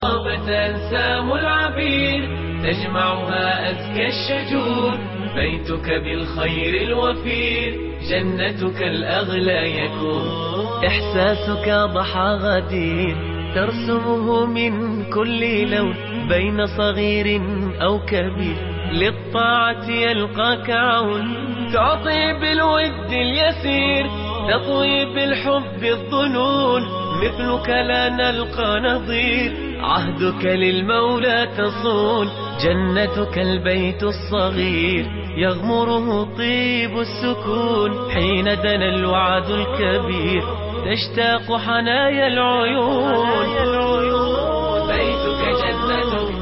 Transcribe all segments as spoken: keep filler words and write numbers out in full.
طابت أنسام العبير تجمعها أزكى الشجور، بيتك بالخير الوفير جنتك الأغلى يكون. إحساسك ضحى غدير ترسمه من كل لون، بين صغير أو كبير للطاعة يلقاك عون. تعطي بالود اليسير تطوي بالحب الظنون، مثلك لا نلقى نظير عهدك للمولى تصون. جنتك البيت الصغير يغمره طيب السكون، حين دنا الوعد الكبير تشتاق حنايا العيون. بيتك جنتك.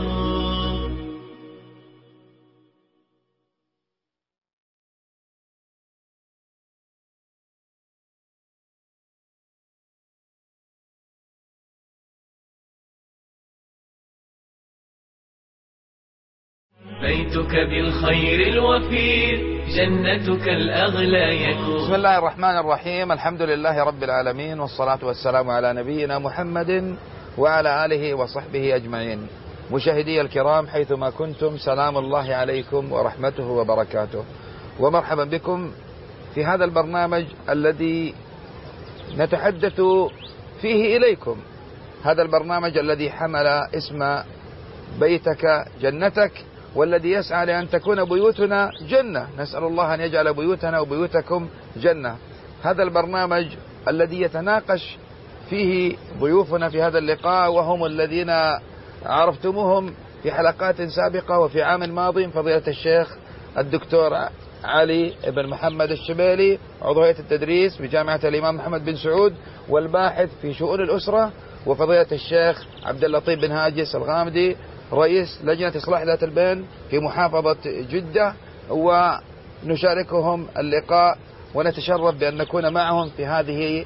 بيتك بالخير الوفير جنتك الأغلى يكون. بسم الله الرحمن الرحيم، الحمد لله رب العالمين، والصلاة والسلام على نبينا محمد وعلى آله وصحبه أجمعين. مشاهدي الكرام حيثما كنتم، سلام الله عليكم ورحمته وبركاته، ومرحبا بكم في هذا البرنامج الذي نتحدث فيه إليكم. هذا البرنامج الذي حمل اسم بيتك جنتك، والذي يسعى لأن تكون بيوتنا جنة. نسأل الله أن يجعل بيوتنا وبيوتكم جنة. هذا البرنامج الذي يتناقش فيه ضيوفنا في هذا اللقاء، وهم الذين عرفتموهم في حلقات سابقة وفي عام ماضي، فضيلة الشيخ الدكتور علي بن محمد الشبيلي، عضو هيئة التدريس بجامعة الإمام محمد بن سعود والباحث في شؤون الأسرة، وفضيلة الشيخ عبد اللطيف بن هاجس الغامدي، رئيس لجنة إصلاح ذات البين في محافظة جدة. ونشاركهم اللقاء ونتشرف بأن نكون معهم في هذه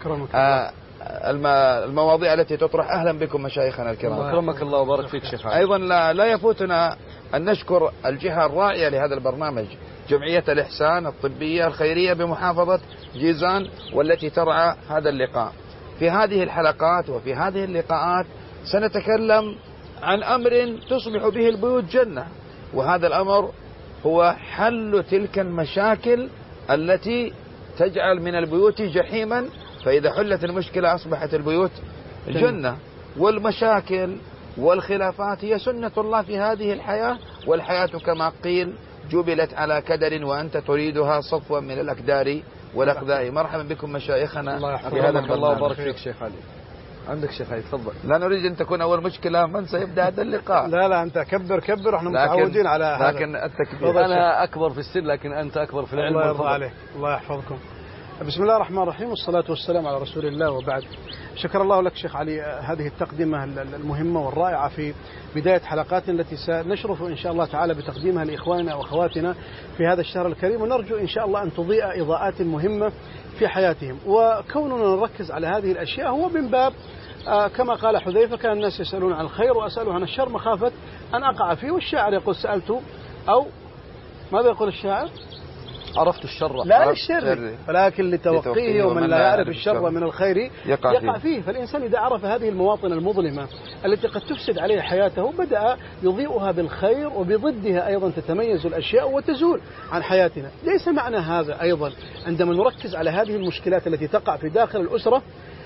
المواضيع التي تطرح. أهلا بكم مشايخنا الكرام. أكرمك الله وبارك فيك شيخ. أيضا لا, لا يفوتنا أن نشكر الجهة الراعية لهذا البرنامج، جمعية الإحسان الطبية الخيرية بمحافظة جيزان، والتي ترعى هذا اللقاء. في هذه الحلقات وفي هذه اللقاءات سنتكلم عن أمر تصبح به البيوت جنة، وهذا الأمر هو حل تلك المشاكل التي تجعل من البيوت جحيما، فإذا حلت المشكلة أصبحت البيوت جنة. والمشاكل والخلافات هي سنة الله في هذه الحياة، والحياة كما قيل جبلت على كدر وأنت تريدها صفوا من الأكدار والأقدار. مرحبا بكم مشايخنا في هذا البرنامج. الله وبارك فيك شيخ علي. عندك شيخ علي تفضل. لا نريد أن تكون أول مشكلة من سيبدأ هذا اللقاء. لا لا أنت كبر كبر، احنا متعودين على هذا. لكن التكبير أنا أكبر في السن لكن أنت أكبر في العلم. الله يرضى عليك، الله يحفظكم. بسم الله الرحمن الرحيم، والصلاة والسلام على رسول الله، وبعد. شكر الله لك شيخ علي هذه التقدمة المهمة والرائعة في بداية حلقات التي سنشرف إن شاء الله تعالى بتقديمها لإخواننا وأخواتنا في هذا الشهر الكريم، ونرجو إن شاء الله أن تضيء إضاءات مهمة في حياتهم. وكوننا نركز على هذه الأشياء هو من باب آه كما قال حذيفة: كان الناس يسألون عن الخير وأسأله عن الشر مخافة أن أقع فيه. والشاعر يقول: سألت، أو ماذا يقول الشاعر؟ عرفت الشر لا للشر ولكن لتوقيه، ومن لا يعرف الشر من الخير يقع, يقع فيه. فالإنسان إذا عرف هذه المواطن المظلمة التي قد تفسد عليه حياته بدأ يضيئها بالخير، وبضدها أيضا تتميز الأشياء وتزول عن حياتنا. ليس معنى هذا أيضا عندما نركز على هذه المشكلات التي تقع في داخل الأسرة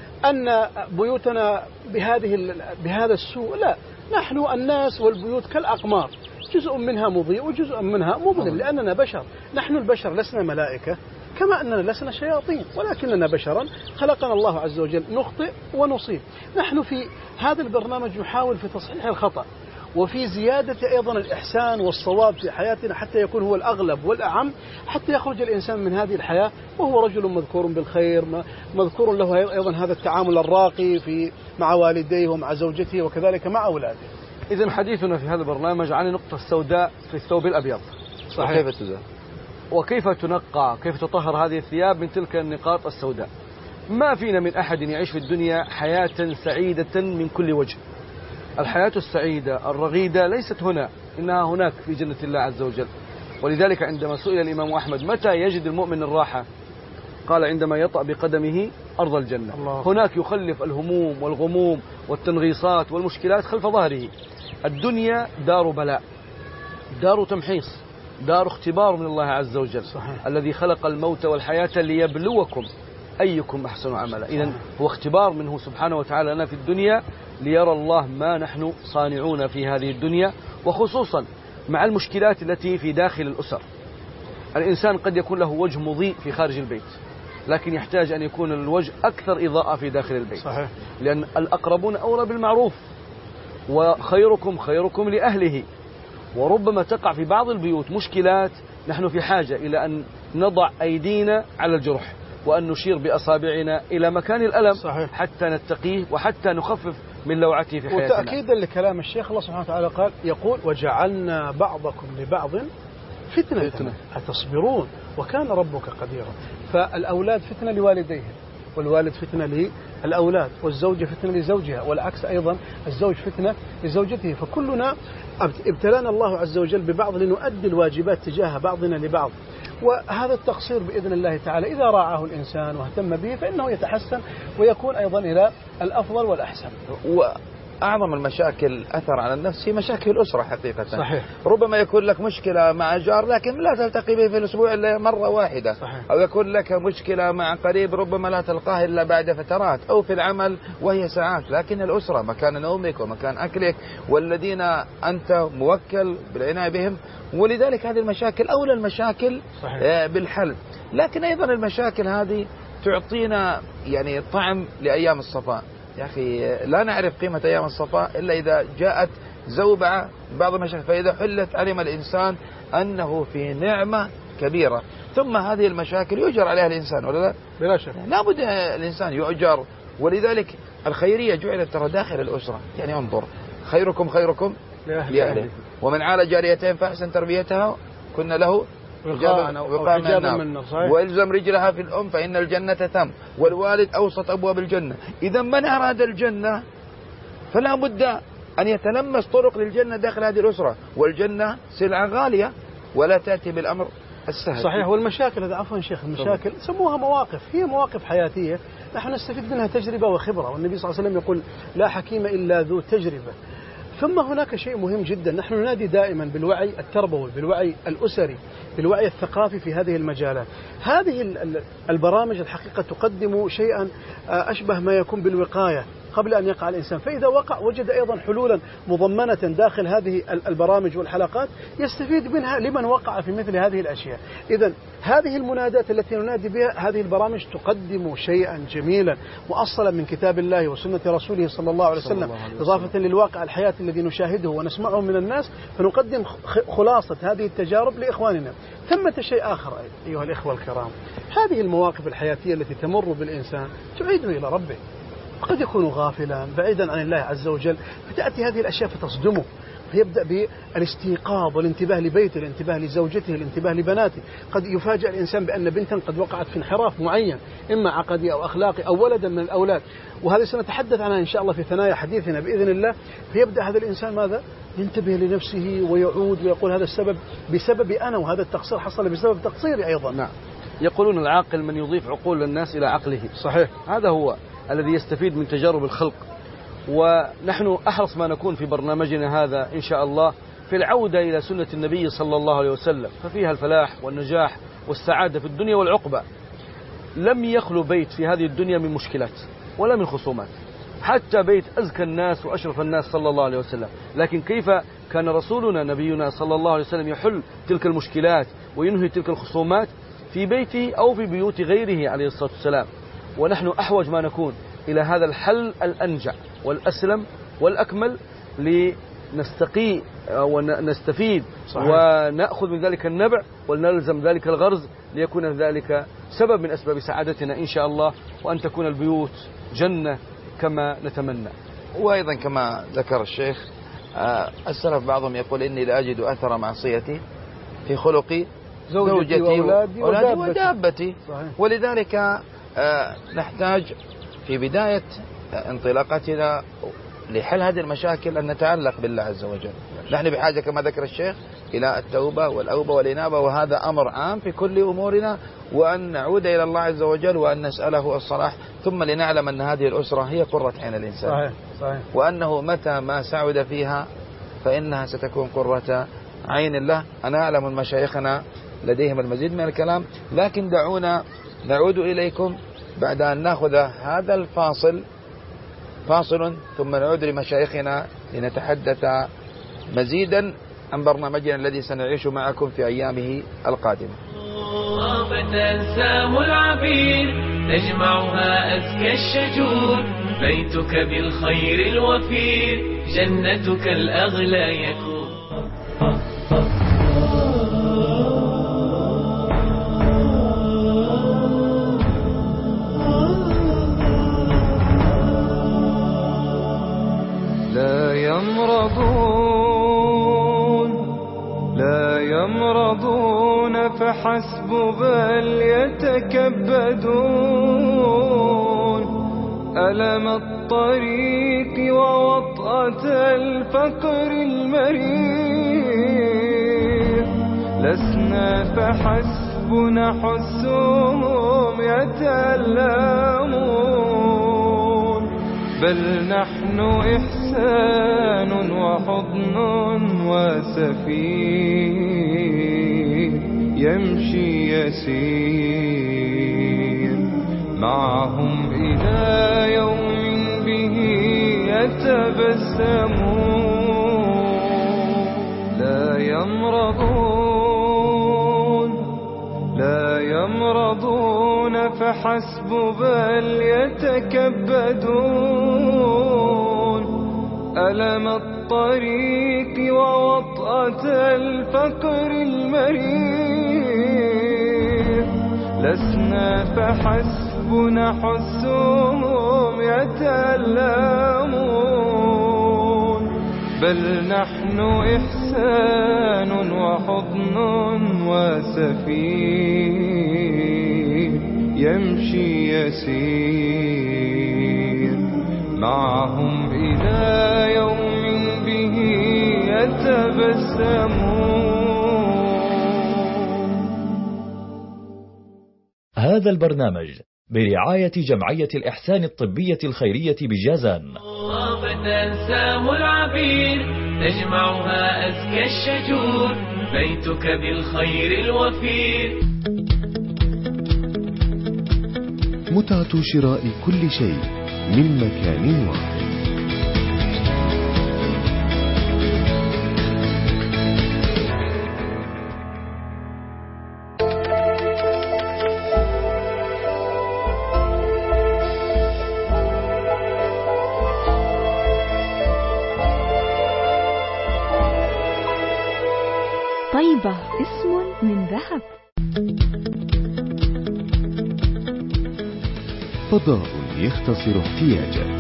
أن بيوتنا بهذه بهذا السوء. لا، نحن الناس والبيوت كالأقمار، جزء منها مضيء وجزء منها مظلم، لأننا بشر. نحن البشر لسنا ملائكة، كما أننا لسنا شياطين، ولكننا بشرا خلقنا الله عز وجل نخطئ ونصيب. نحن في هذا البرنامج نحاول في تصحيح الخطأ، وفي زيادة أيضا الإحسان والصواب في حياتنا، حتى يكون هو الأغلب والأعم، حتى يخرج الإنسان من هذه الحياة وهو رجل مذكور بالخير، مذكور له أيضا هذا التعامل الراقي في مع والديه ومع زوجته وكذلك مع أولاده. إذن حديثنا في هذا البرنامج عن النقطة السوداء في الثوب الأبيض. صحيح. وكيف تزال؟ وكيف تنقى، كيف تطهر هذه الثياب من تلك النقاط السوداء. ما فينا من أحد يعيش في الدنيا حياة سعيدة من كل وجه. الحياة السعيدة الرغيدة ليست هنا، إنها هناك في جنة الله عز وجل. ولذلك عندما سئل الإمام أحمد متى يجد المؤمن الراحة، قال: عندما يطأ بقدمه أرض الجنة. الله. هناك يخلف الهموم والغموم والتنغيصات والمشكلات خلف ظهره. الدنيا دار بلاء، دار تمحيص، دار اختبار من الله عز وجل. صحيح. الذي خلق الموت والحياة ليبلوكم أيكم أحسن عملا. إذن هو اختبار منه سبحانه وتعالى لنا في الدنيا ليرى الله ما نحن صانعون في هذه الدنيا، وخصوصا مع المشكلات التي في داخل الأسر. الإنسان قد يكون له وجه مضيء في خارج البيت، لكن يحتاج أن يكون الوجه أكثر إضاءة في داخل البيت. صحيح. لأن الأقربون أولى بالمعروف، وخيركم خيركم لأهله. وربما تقع في بعض البيوت مشكلات نحن في حاجة إلى أن نضع أيدينا على الجرح وأن نشير بأصابعنا إلى مكان الألم. صحيح. حتى نتقيه وحتى نخفف من لوعته في حياتنا. وتأكيدا لكلام الشيخ، الله سبحانه وتعالى قال يقول وجعلنا بعضكم لبعض فتنة, فتنة أتصبرون وكان ربك قديرا. فالأولاد فتنة لوالديهم، والوالد فتنة للأولاد، والزوجة فتنة لزوجها، والعكس أيضا الزوج فتنة لزوجته. فكلنا ابتلانا الله عز وجل ببعض لنؤدي الواجبات تجاه بعضنا لبعض. وهذا التقصير بإذن الله تعالى إذا راعاه الإنسان واهتم به فإنه يتحسن ويكون أيضا إلى الأفضل والأحسن. أعظم المشاكل أثر على النفس هي مشاكل الأسرة حقيقة. صحيح. ربما يكون لك مشكلة مع جار لكن لا تلتقي به في الأسبوع إلا مرة واحدة. صحيح. أو يكون لك مشكلة مع قريب ربما لا تلقاه إلا بعد فترات، أو في العمل وهي ساعات. لكن الأسرة مكان نومك ومكان أكلك، والذين أنت موكل بالعناية بهم، ولذلك هذه المشاكل أولى المشاكل. صحيح. بالحل. لكن أيضا المشاكل هذه تعطينا يعني طعم لأيام الصفاء. يا أخي لا نعرف قيمة أيام الصفاء إلا إذا جاءت زوبعة بعض المشاكل، فإذا حلت علم الإنسان أنه في نعمة كبيرة. ثم هذه المشاكل يؤجر عليها الإنسان ولا لا؟ بلا شك. لابد الإنسان يؤجر. ولذلك الخيرية جعلت ترى داخل الأسرة. يعني انظر، خيركم خيركم لأهله، ومن عال جاريتين فأحسن تربيتها كنا له وقاء من النار، وإلزم رجلها في الأم فإن الجنة تم، والوالد أوسط أبواب الجنة. إذا من أراد الجنة فلا بد أن يتلمس طرق للجنة داخل هذه الأسرة، والجنة سلعة غالية ولا تأتي بالأمر السهل. صحيح. والمشاكل هذا عفوا شيخ، المشاكل سموها مواقف، هي مواقف حياتية نحن نستفيد منها تجربة وخبرة، والنبي صلى الله عليه وسلم يقول لا حكيم إلا ذو تجربة. ثم هناك شيء مهم جدا، نحن ننادي دائما بالوعي التربوي، بالوعي الأسري، بالوعي الثقافي في هذه المجالات. هذه البرامج الحقيقة تقدم شيئا أشبه ما يكون بالوقاية قبل أن يقع الإنسان، فإذا وقع وجد أيضا حلولا مضمنة داخل هذه البرامج والحلقات يستفيد منها لمن وقع في مثل هذه الأشياء. إذن هذه المنادات التي ننادي بها، هذه البرامج تقدم شيئا جميلا مؤصلا من كتاب الله وسنة رسوله صلى الله عليه وسلم، إضافة للواقع الحياة الذي نشاهده ونسمعه من الناس، فنقدم خلاصة هذه التجارب لإخواننا. ثمة شيء آخر أيها الإخوة الكرام، هذه المواقف الحياتية التي تمر بالإنسان تعيده إلى ربه. قد يكون غافلا بعيدا عن الله عز وجل، فتأتي هذه الأشياء فتصدمه، فيبدأ بالاستيقاظ والانتباه لبيته، الانتباه لزوجته، الانتباه لبناته. قد يفاجأ الإنسان بأن بنتا قد وقعت في انحراف معين إما عقدي أو أخلاقي أو ولدا من الأولاد، وهذا سنتحدث عنها إن شاء الله في ثنايا حديثنا بإذن الله. فيبدأ هذا الإنسان ماذا؟ ينتبه لنفسه ويعود ويقول هذا السبب بسبب أنا، وهذا التقصير حصل بسبب تقصيري أيضا. نعم. يقولون العاقل من يضيف عقول الناس إلى عقله. صحيح. هذا هو الذي يستفيد من تجارب الخلق. ونحن أحرص ما نكون في برنامجنا هذا إن شاء الله في العودة إلى سنة النبي صلى الله عليه وسلم، ففيها الفلاح والنجاح والسعادة في الدنيا والعقبة. لم يخلو بيت في هذه الدنيا من مشكلات ولا من خصومات، حتى بيت أزكى الناس وأشرف الناس صلى الله عليه وسلم. لكن كيف كان رسولنا نبينا صلى الله عليه وسلم يحل تلك المشكلات وينهي تلك الخصومات في بيته أو في بيوت غيره عليه الصلاة والسلام. ونحن أحوج ما نكون إلى هذا الحل الأنجع والأسلم والأكمل لنستقي ونستفيد. صحيح. ونأخذ من ذلك النبع ونلزم ذلك الغرز ليكون ذلك سبب من أسباب سعادتنا إن شاء الله، وأن تكون البيوت جنة كما نتمنى. وأيضا كما ذكر الشيخ السلف بعضهم يقول إني لأجد أثر معصيتي في خلقي زوجتي وأولادي ودابتي. ولذلك نحتاج في بداية انطلاقتنا لحل هذه المشاكل أن نتعلق بالله عز وجل. نحن بحاجة كما ذكر الشيخ إلى التوبة والأوبة والإنابة، وهذا أمر عام في كل أمورنا، وأن نعود إلى الله عز وجل وأن نسأله الصلاح، ثم لنعلم أن هذه الأسرة هي قرة عين الإنسان. صحيح صحيح. وأنه متى ما سعد فيها فإنها ستكون قرة عين الله. أنا أعلم أن مشايخنا لديهم المزيد من الكلام، لكن دعونا نعود إليكم بعد أن نأخذ هذا الفاصل فاصل ثم نعود لمشايخنا لنتحدث مزيدا عن برنامجنا الذي سنعيش معكم في أيامه القادمة. فتنسام العبير تجمعها أزكى الشجور، بيتك بالخير الوفير جنتك الأغلى يكون. لا يمرضون لا يمرضون فحسب بل يتكبدون، ألم الطريق ووطأة الفقر المرير، لسنا فحسب نحسهم يتألمون، بل نحن إحسان وحضن وسفير يمشي يسير معهم إلى يوم به يتبسمون. لا يمرضون لا يمرضون فحسب بل يتكبدون، ألم الطريق ووطأة الفقر المرير، لسنا فحسب نحسهم يتألمون، بل نحن إحسان وحضن وسفير يمشي يسير معهم إلى يوم به يتبسمون. هذا البرنامج برعاية جمعية الإحسان الطبية الخيرية بجازان. فتنسام العبير تجمعها أزكى الشجور، بيتك بالخير الوفير. متعة شراء كل شيء من مكان واحد. طيبة اسم من ذهب. فضاء يختصر احتياجك.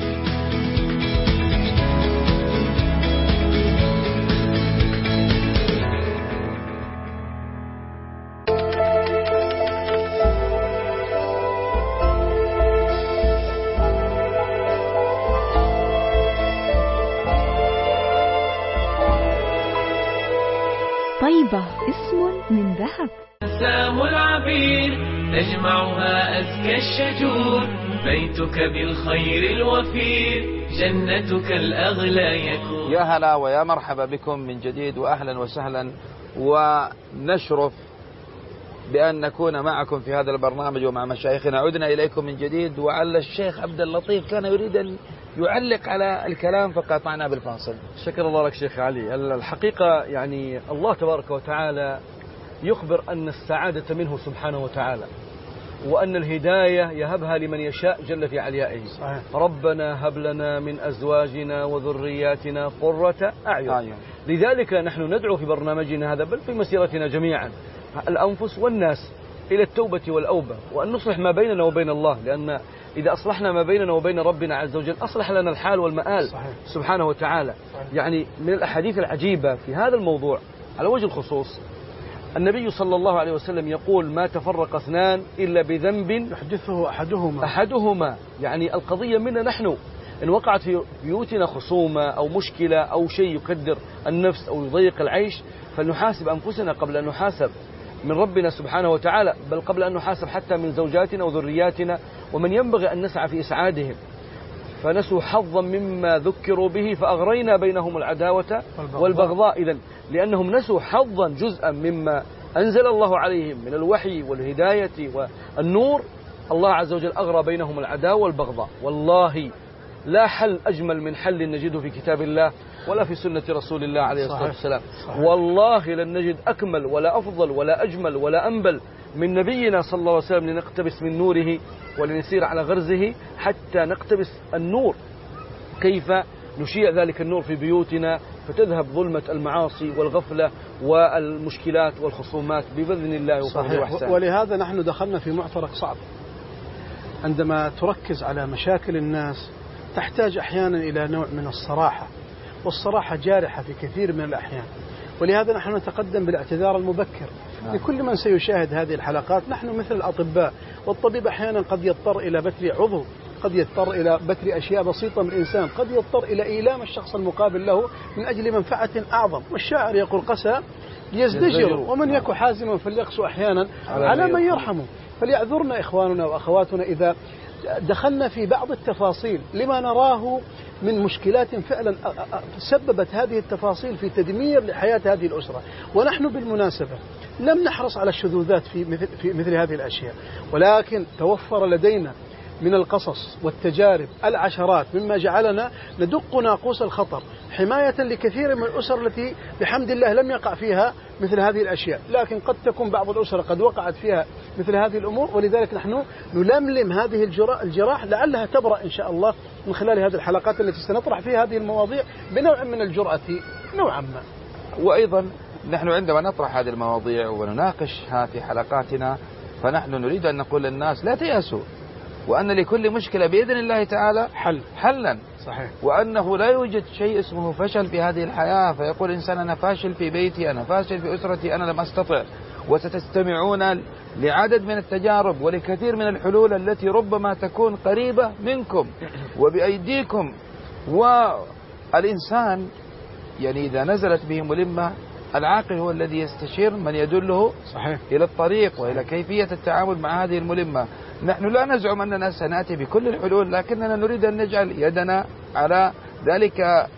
طيبة اسم من ذهب. سام العبير تجمعها أزكى الشجور، بيتك بالخير الوفير جنتك الأغلى يكون. يا هلا ويا مرحبا بكم من جديد، وأهلا وسهلا، ونشرف بأن نكون معكم في هذا البرنامج ومع مشايخنا. عدنا إليكم من جديد، وعل الشيخ عبد اللطيف كان يريد أن يعلق على الكلام فقاطعنا بالفاصل. شكر الله لك شيخ علي. الحقيقة يعني الله تبارك وتعالى يخبر أن السعادة منه سبحانه وتعالى، وأن الهداية يهبها لمن يشاء جل في عليائه. صحيح. ربنا هب لنا من أزواجنا وذرياتنا قرة أعين. لذلك نحن ندعو في برنامجنا هذا، بل في مسيرتنا جميعا، الأنفس والناس إلى التوبة والأوبة، وأن نصلح ما بيننا وبين الله، لأن إذا أصلحنا ما بيننا وبين ربنا عز وجل أصلح لنا الحال والمآل. صحيح. سبحانه وتعالى. صحيح. يعني من الأحاديث العجيبة في هذا الموضوع على وجه الخصوص، النبي صلى الله عليه وسلم يقول: ما تفرق اثنان إلا بذنب يحدثه أحدهما. أحدهما يعني القضية منا نحن، إن وقعت في بيوتنا خصومة أو مشكلة أو شيء يكدر النفس أو يضيق العيش، فلنحاسب أنفسنا قبل أن نحاسب من ربنا سبحانه وتعالى، بل قبل أن نحاسب حتى من زوجاتنا وذرياتنا ومن ينبغي أن نسعى في إسعادهم. فنسوا حظا مما ذكروا به فأغرينا بينهم العداوة والبغضاء. إذن لأنهم نسوا حظا جزءا مما أنزل الله عليهم من الوحي والهداية والنور، الله عز وجل أغرى بينهم العداوة والبغضاء. والله لا حل أجمل من حل نجده في كتاب الله ولا في سنة رسول الله عليه الصلاة والسلام. والله لن نجد أكمل ولا أفضل ولا أجمل ولا أنبل من نبينا صلى الله عليه وسلم لنقتبس من نوره ولنسير على غرزه حتى نقتبس النور. كيف نشيع ذلك النور في بيوتنا فتذهب ظلمة المعاصي والغفلة والمشكلات والخصومات بإذن الله وفضله وإحسانه. ولهذا نحن دخلنا في معترك صعب. عندما تركز على مشاكل الناس تحتاج أحيانا إلى نوع من الصراحة، والصراحة جارحة في كثير من الأحيان. ولهذا نحن نتقدم بالاعتذار المبكر لكل من سيشاهد هذه الحلقات. نحن مثل الأطباء، والطبيب أحيانا قد يضطر إلى بتر عضو، قد يضطر إلى بتر أشياء بسيطة من الإنسان، قد يضطر إلى إيلام الشخص المقابل له من أجل منفعة أعظم. والشاعر يقول قسى ليزدجر ومن يكن حازما فليقسو أحيانا على من يرحمه. فليعذرنا إخواننا وأخواتنا إذا دخلنا في بعض التفاصيل لما نراه من مشكلات فعلا سببت هذه التفاصيل في تدمير لحياة هذه الأسرة. ونحن بالمناسبة لم نحرص على الشذوذات في مثل, في مثل هذه الأشياء، ولكن توفر لدينا من القصص والتجارب العشرات مما جعلنا ندق ناقوس الخطر حماية لكثير من الأسر التي بحمد الله لم يقع فيها مثل هذه الأشياء. لكن قد تكون بعض الأسر قد وقعت فيها مثل هذه الأمور، ولذلك نحن نلملم هذه الجراح لعلها تبرأ إن شاء الله من خلال هذه الحلقات التي سنطرح فيها هذه المواضيع بنوع من الجرأة نوعا ما. وأيضا نحن عندما نطرح هذه المواضيع ونناقشها في حلقاتنا فنحن نريد أن نقول للناس لا تيأسوا، وأن لكل مشكلة بإذن الله تعالى حل حلا صحيح، وأنه لا يوجد شيء اسمه فشل في هذه الحياة فيقول إنسان أنا فاشل في بيتي، أنا فاشل في أسرتي، أنا لم أستطع. وستستمعون لعدد من التجارب ولكثير من الحلول التي ربما تكون قريبة منكم وبأيديكم. والإنسان يعني إذا نزلت به ملمة العاقل هو الذي يستشير من يدله صحيح إلى الطريق وإلى كيفية التعامل مع هذه الملمة. نحن لا نزعم أننا سنأتي بكل الحلول، لكننا نريد أن نجعل يدنا على ذلك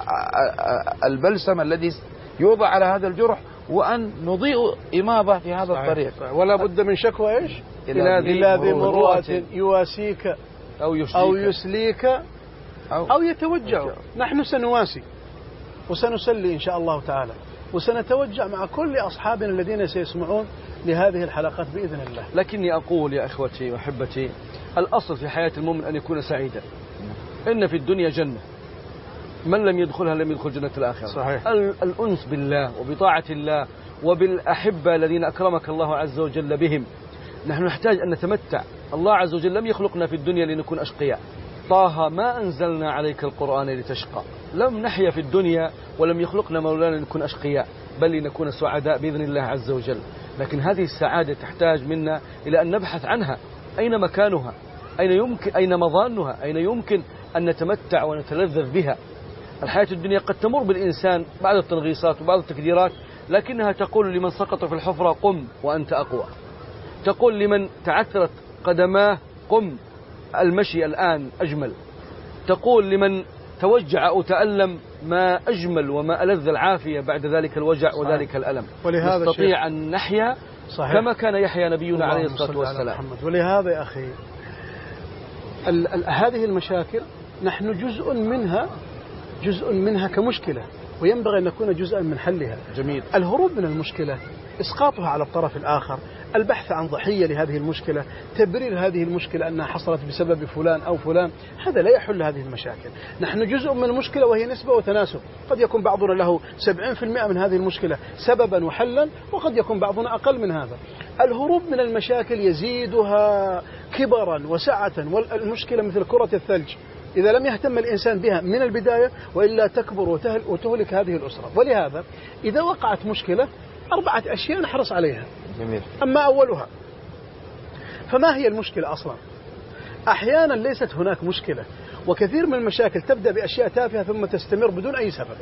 البلسم الذي يوضع على هذا الجرح وأن نضيء إماضة في هذا صحيح. الطريق. صحيح. ولا بد من شكوى إيش إلى ذي مروءة يواسيك أو يسليك, أو, يسليك أو, أو يتوجع. نحن سنواسي وسنسلي إن شاء الله تعالى، وسنتوجع مع كل أصحابنا الذين سيسمعون لهذه الحلقات بإذن الله. لكني أقول يا إخوتي وأحبتي، الأصل في حياة المؤمن أن يكون سعيدا. إن في الدنيا جنة، من لم يدخلها لم يدخل جنة الآخرة. صحيح. الأنس بالله وبطاعة الله وبالأحبة الذين أكرمك الله عز وجل بهم. نحن نحتاج أن نتمتع. الله عز وجل لم يخلقنا في الدنيا لنكون أشقياء. طه ما أنزلنا عليك القرآن لتشقى. لم نحيا في الدنيا ولم يخلقنا مولانا لنكون أشقياء، بل لنكون سعداء بإذن الله عز وجل. لكن هذه السعادة تحتاج منا إلى أن نبحث عنها، أين مكانها، أين يمكن، أين مظانها، أين يمكن أن نتمتع ونتلذذ بها. الحياة الدنيا قد تمر بالإنسان بعض التنغيصات وبعض التكديرات، لكنها تقول لمن سقط في الحفرة قم وأنت أقوى. تقول لمن تعثرت قدماه قم، المشي الآن أجمل. تقول لمن توجع أو تألم ما أجمل وما ألذ العافية بعد ذلك الوجع صحيح. وذلك الألم. ولهذا نستطيع أن نحيا صحيح. كما كان يحيى نبينا عليه الصلاة والسلام. ولهذا يا أخي ال ال هذه المشاكل نحن جزء منها جزء منها كمشكلة، وينبغي أن نكون جزءا من حلها. جميل. الهروب من المشكلة، إسقاطها على الطرف الآخر، البحث عن ضحية لهذه المشكلة، تبرير هذه المشكلة أنها حصلت بسبب فلان أو فلان، هذا لا يحل هذه المشاكل. نحن جزء من المشكلة وهي نسبة وتناسب. قد يكون بعضنا له سبعين بالمئة من هذه المشكلة سببا وحلا، وقد يكون بعضنا أقل من هذا. الهروب من المشاكل يزيدها كبرا وسعة، والمشكلة مثل كرة الثلج إذا لم يهتم الإنسان بها من البداية وإلا تكبر وتهلك هذه الأسرة. ولهذا إذا وقعت مشكلة أربعة أشياء نحرص عليها. جميل. أما أولها، فما هي المشكلة أصلا؟ أحيانا ليست هناك مشكلة، وكثير من المشاكل تبدأ بأشياء تافهة ثم تستمر بدون أي سبب.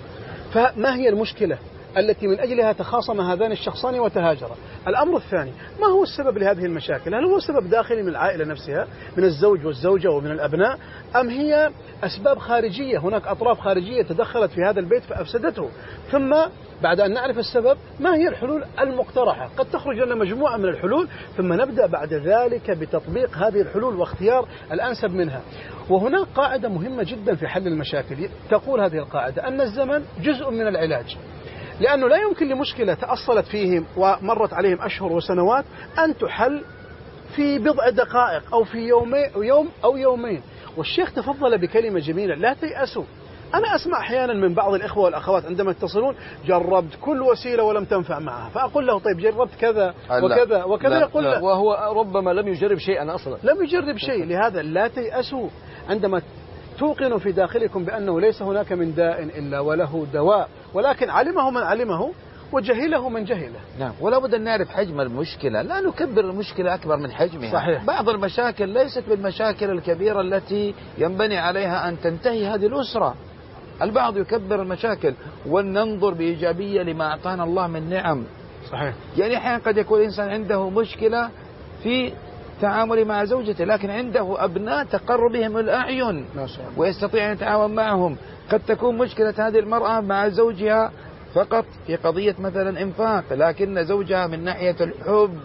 فما هي المشكلة التي من أجلها تخاصم هذان الشخصان وتهاجرا؟ الأمر الثاني، ما هو السبب لهذه المشاكل؟ هل هو سبب داخلي من العائلة نفسها، من الزوج والزوجة ومن الأبناء، أم هي أسباب خارجية؟ هناك أطراف خارجية تدخلت في هذا البيت فأفسدته. ثم بعد أن نعرف السبب، ما هي الحلول المقترحة؟ قد تخرج لنا مجموعة من الحلول، ثم نبدأ بعد ذلك بتطبيق هذه الحلول واختيار الأنسب منها. وهناك قاعدة مهمة جدا في حل المشاكل، تقول هذه القاعدة أن الزمن جزء من العلاج، لأنه لا يمكن لمشكلة تأصلت فيهم ومرت عليهم أشهر وسنوات أن تحل في بضع دقائق أو في يومين أو يوم أو يومين. والشيخ تفضل بكلمة جميلة: لا تيأسوا. أنا أسمع أحيانا من بعض الإخوة والأخوات عندما يتصلون: جربت كل وسيلة ولم تنفع معها. فأقول له: طيب جربت كذا وكذا وكذا؟ لا يقول لا. وهو ربما لم يجرب شيئا أصلا، لم يجرب شيء. لهذا لا تيأسوا عندما توقنوا في داخلكم بأنه ليس هناك من داء إلا وله دواء، ولكن علمه من علمه وجهله من جهله. نعم، ولا بد أن نعرف حجم المشكلة، لا نكبر المشكلة أكبر من حجمها. صحيح. بعض المشاكل ليست بالمشاكل الكبيرة التي ينبني عليها أن تنتهي هذه الأسرة. البعض يكبر المشاكل، ولننظر بإيجابية لما أعطانا الله من نعم. صحيح. يعني أحيانا قد يكون الإنسان عنده مشكلة في تعامل مع زوجته، لكن عنده أبناء تقر بهم الأعين ويستطيع أن يتعاون معهم. قد تكون مشكلة هذه المرأة مع زوجها فقط في قضية مثلا إنفاق، لكن زوجها من ناحية الحب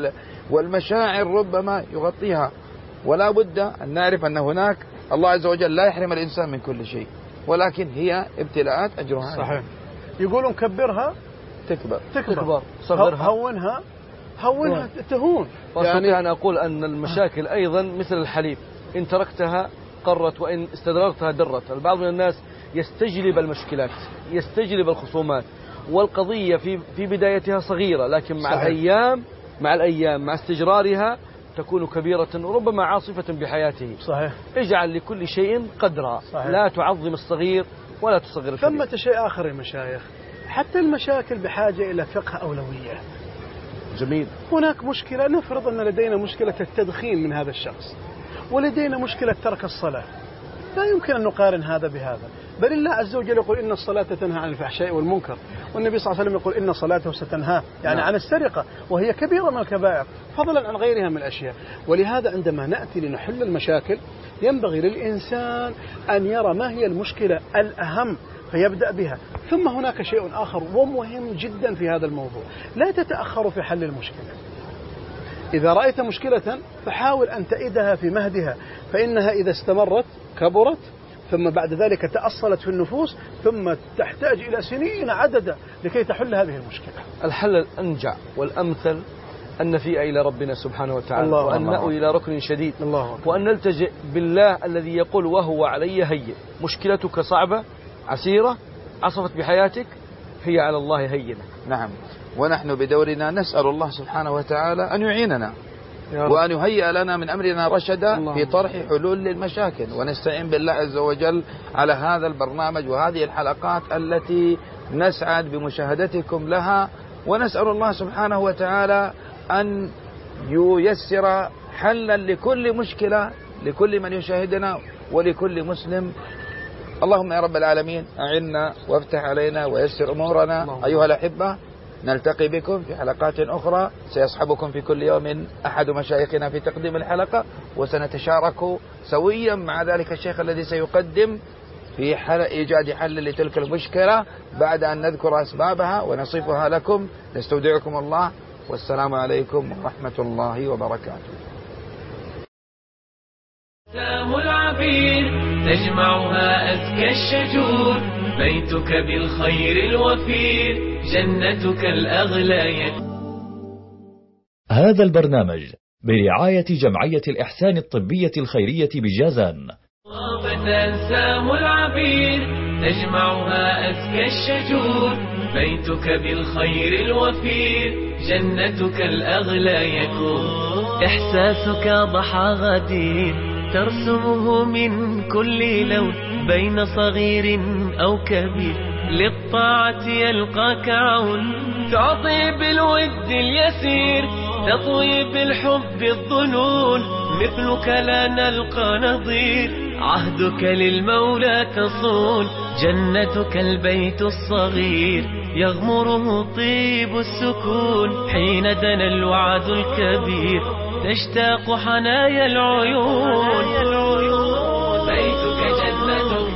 والمشاعر ربما يغطيها. ولا بد أن نعرف أن هناك الله عز وجل لا يحرم الإنسان من كل شيء، ولكن هي ابتلاءات أجرها. صحيح. يقولون كبرها تكبر تكبر، صغرها هونها هونها تهون. يعني أنا أقول أن المشاكل أيضا مثل الحليب، إن تركتها قرت وإن استدركتها درت. البعض من الناس يستجلب المشكلات، يستجلب الخصومات، والقضية في في بدايتها صغيرة، لكن مع صحيح. الأيام مع الأيام مع استجرارها تكون كبيرة وربما عاصفة بحياته. صحيح. اجعل لكل شيء قدرا. صحيح. لا تعظم الصغير ولا تصغر الكبير. ثمة شيء آخر يا مشايخ، حتى المشاكل بحاجة إلى فقه أولوية. جميل. هناك مشكلة، نفرض أن لدينا مشكلة التدخين من هذا الشخص، ولدينا مشكلة ترك الصلاة. لا يمكن أن نقارن هذا بهذا، بل الله عز وجل يقول: إن الصلاة تنهى عن الفحشاء والمنكر، والنبي صلى الله عليه وسلم يقول: إن صلاته ستنهى يعني نعم. عن السرقة، وهي كبيرة من الكبائر، فضلا عن غيرها من الأشياء. ولهذا عندما نأتي لنحل المشاكل ينبغي للإنسان أن يرى ما هي المشكلة الأهم فيبدأ بها. ثم هناك شيء آخر ومهم جدا في هذا الموضوع: لا تتأخر في حل المشكلة. إذا رأيت مشكلة فحاول أن تئدها في مهدها، فإنها إذا استمرت كبرت، ثم بعد ذلك تأصلت في النفوس، ثم تحتاج إلى سنين عددا لكي تحل هذه المشكلة. الحل الأنجع والأمثل أن نفيء إلى ربنا سبحانه وتعالى، وأن نأوي إلى ركن شديد، الله وأن نلتجئ بالله الذي يقول: وهو علي هين. مشكلتك صعبة عسيرة عصفت بحياتك، هي على الله هينة. نعم، ونحن بدورنا نسأل الله سبحانه وتعالى أن يعيننا وأن يهيئ لنا من أمرنا رشدا في طرح حلول للمشاكل، ونستعين بالله عز وجل على هذا البرنامج وهذه الحلقات التي نسعد بمشاهدتكم لها، ونسأل الله سبحانه وتعالى أن ييسر حلا لكل مشكلة لكل من يشاهدنا ولكل مسلم. اللهم يا رب العالمين أعنا وافتح علينا ويسر أمورنا. أيها الأحبة، نلتقي بكم في حلقات أخرى، سيصحبكم في كل يوم أحد مشايخنا في تقديم الحلقة، وسنتشارك سويا مع ذلك الشيخ الذي سيقدم في حل إيجاد حل لتلك المشكلة بعد أن نذكر أسبابها ونصفها لكم. نستودعكم الله، والسلام عليكم ورحمة الله وبركاته. سام العبير تجمعها أزكى الشجور، بيتك بالخير الوفير، جنتك الأغلى يكون. هذا البرنامج برعاية جمعية الإحسان الطبية الخيرية بجازان. طابة سام العبير تجمعها أزكى الشجور، بيتك بالخير الوفير، جنتك الأغلى يكون. إحساسك ضحى غدير ترسمه من كل لون، بين صغير أو كبير للطاعة يلقاك عون. تعطي بالود اليسير، تطوي بالحب الظنون، مثلك لا نلقى نظير، عهدك للمولى تصون، جنتك البيت الصغير يغمره طيب السكون، حين دنا الوعد الكبير تشتاق حنايا العيون.